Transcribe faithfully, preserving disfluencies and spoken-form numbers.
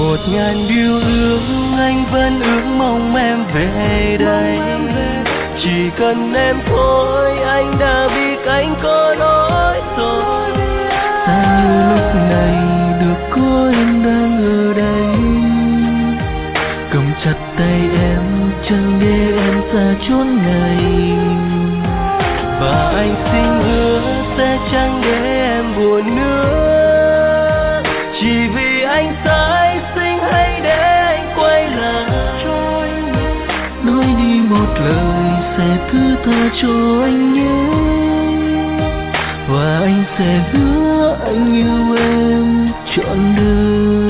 một ngàn điều ước anh vẫn ước mong em về đây. Chỉ cần em thôi anh đã biết anh có lỗi rồi. Sao như lúc này được có em đang ở đây, cầm chặt tay em chẳng để em xa chốn này. Và anh xin hứa sẽ chẳng để em buồn nữa, chỉ vì anh sai xinh hay để anh quay lại. Nói đi một lời sẽ thứ tha cho anh nhé, và anh sẽ hứa anh yêu em trọn đời.